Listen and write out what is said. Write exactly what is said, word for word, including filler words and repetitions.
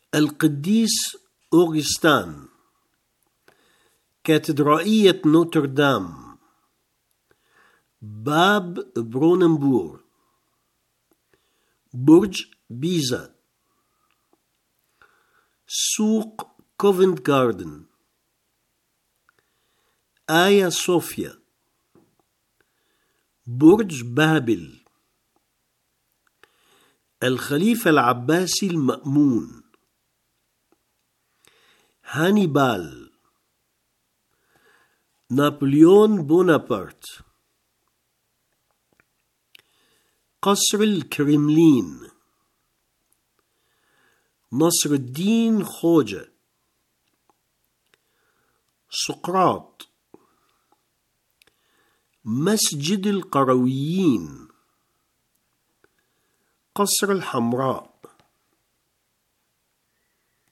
القديس أوغسطان، كاتدرائية نوتردام، باب بروننبور، برج بيزا، سوق كوفنت جاردن، آيا صوفيا، برج بابل، الخليفة العباسي المأمون، هانيبال، نابليون بونابرت، قصر الكرملين، نصر الدين خوجة، سقراط، مسجد القرويين، قصر الحمراء،